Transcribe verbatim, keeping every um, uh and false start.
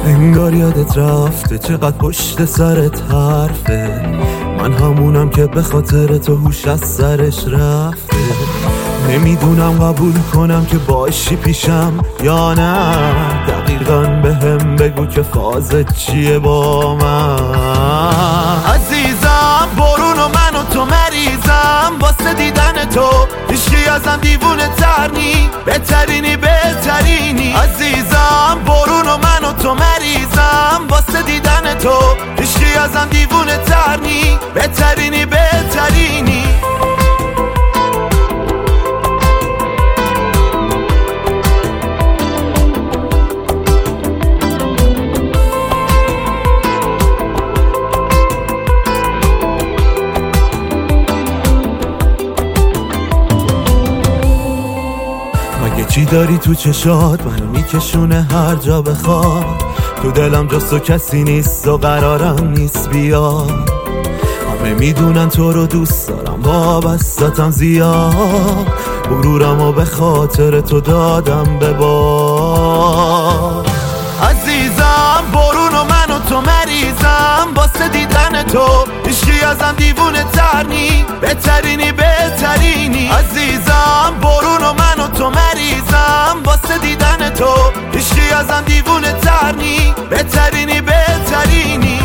انگار یادت رفته چقدر پشت سرت حرفه، من همونم که به خاطر تو هوش از سرش رفته. نمیدونم قبول کنم که باشی پیشم یا نه، دقیقاً به هم بگو که فازت چیه با من. عزیزم برون و من و تو مریضم واسه دیدن تو، هیچکی ازم دیوونه تر نی، بهترینی بهترینی. عزیزم برون و من و تو مریضم واسه دیدن تو، هیچکی ازم دیوونه تر نی، بهترینی بهترینی. مگه چی داری تو چشات منو میکشونه هر جا بخواد، تو دلم جز تو کسی نیست و قرارم نیست بیاد. همه میدونن تو رو دوست دارم وابستتم زیاد، غرورمو به خاطر تو دادم به باد. عزیزم برون و من و تو مریضم واسه دیدن تو، هیچکی ازم دیوونه تر نی، بهترینی بهترینی. عزیزم برون و من و تو مریضم واسه دیدن تو، هیچکی ازم دیوونه تر نی، بهترینی بهترینی.